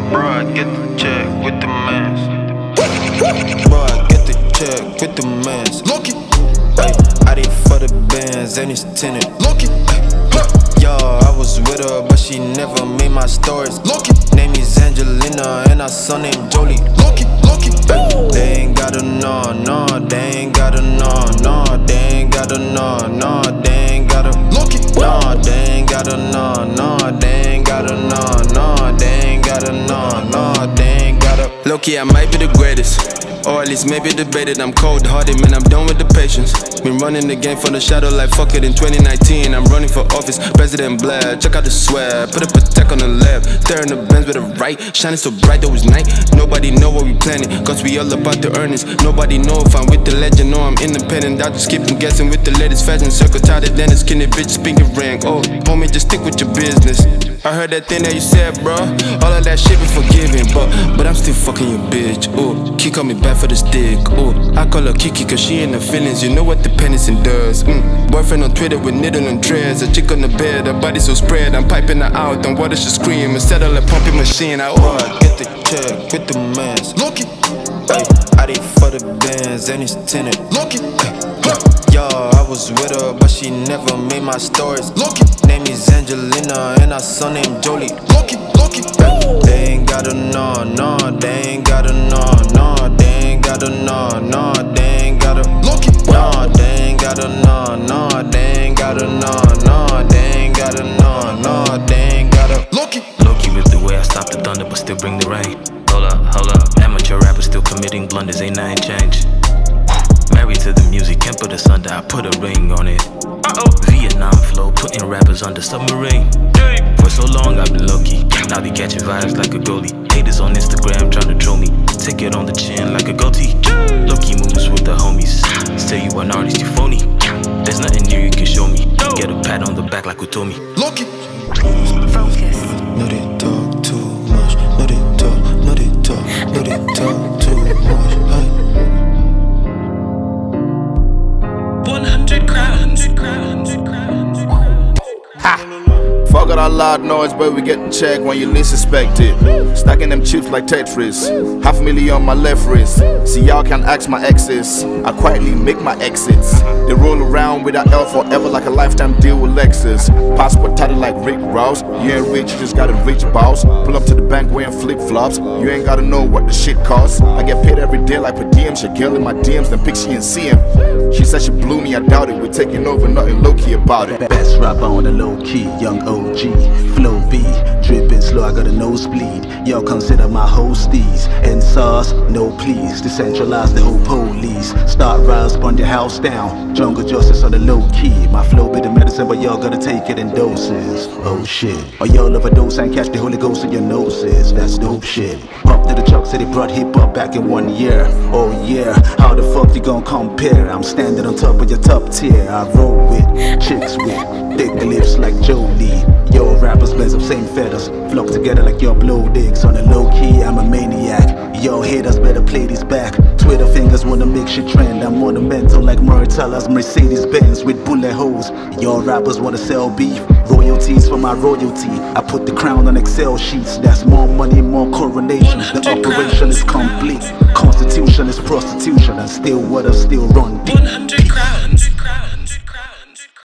Bro, I get the check with the mans. Bro, I get the check with the mans. Loki, hey, I did for the bands and it's tenant. Loki, yo, I was with her, but she never made my stories. Loki, name is Angelina and our son named Jolie. Loki, Loki, they ain't gotta know, no, they ain't gotta know, no, they ain't gotta know, no, they ain't gotta. Loki, no, they ain't gotta know, no, they ain't gotta know, no, they ain't gotta know, no, they ain't gotta. Low-key, I might be the greatest, or at least maybe debated. I'm cold-hearted, man, I'm done with the patience. Been running the game from the shadow like fuck it in 2019. I'm running for office, President Blair. Check out the swag, put a protect on the left. Staring the Benz with a right, shining so bright though it's night. Nobody know what we planning, cause we all about the earnings. Nobody know if I'm with the legend or I'm independent. I just keep on guessing with the latest fashion. Circle tighter than a skinny bitch speaking rank. Oh, homie, just stick with your business. I heard that thing that you said, bro. All of that shit be forgiven, but I'm still fucking your bitch. Ooh, Key call me back for the stick. Ooh, I call her Kiki cause she in the feelings. You know what the penance does. Boyfriend on Twitter with needle and dreads. A chick on the bed, her body so spread. I'm piping her out, don't water she scream. Instead of a pumping machine, I get the check with the mans. Loki, hey, I did for the bands and it's tenant. Loki, yo, I was with her, but she never made my stories. Loki, name is Angelina and our son named Jolie. Loki, Loki, they ain't gotta know, no, they ain't gotta know, no, they ain't gotta know, no, they ain't gotta. Loki, no, they ain't gotta know, no, they ain't gotta know, no, they ain't gotta know, no, they ain't gotta. Loki, Loki with the way I stop the thunder, but still bring the rain. Hold up, amateur rapper still committing blunders, ain't nothing changed. Married to the music, can't put us under, I put a ring on it. Vietnam flow, putting rappers under submarine. For so long I've been low-key, now be catching vibes like a goalie. Haters on Instagram trying to troll me, take it on the chin like a goatee. Low-key moves with the homies, still you an artist, you phony. There's nothing new you can show me, get a pat on the back like Utomi. Loki, Focus. no they talk too much, no they talk, no they talk, no they talk too much. Hey. 100 crowns. Fuck all that loud noise, but we get the check when you least suspect it. Stacking them chips like Tetris, $500,000 on my left wrist. See y'all can ask my exes, I quietly make my exits. They roll around with that L forever like a lifetime deal with Lexus. Passport tatted like Rick Ross, you ain't rich, you just got a rich boss. Pull up to the bank wearing flip-flops, you ain't gotta know what the shit costs. I get paid every day like per diem, she girl in my DMs, then pick she ain't see him. She said she blew me, I doubt it, we're taking over, nothing low-key about it. Best rapper on the low-key, young OG, flow B, dripping slow, I got a nosebleed. Y'all consider my hosties, and sauce, no please. Decentralize the whole police, start rise, burn your house down. Jungle justice on the low-key, my flow be the medicine, but y'all gotta take it in doses. Oh shit, or y'all overdose and catch the Holy Ghost in your noses, that's dope shit. Pump to the Chuck City, brought hip-hop back in 1 year. Oh yeah, how the fuck you gon' compare? I'm standing on top of your top tier. I roll with chicks with thick lips like Jolie. Yo, rappers blend some same feathers, flock together like your blow dicks. On the low key, I'm a maniac. Yo, haters better play this back. Twitter fingers wanna make shit trend. I'm monumental like Murtalas, Mercedes Benz with bullet holes. Your rappers wanna sell beef, royalties for my royalty. I put the crown on Excel sheets. That's more money, more coronations. The operation is complete. Constitution is prostitution, and still what I still run deep.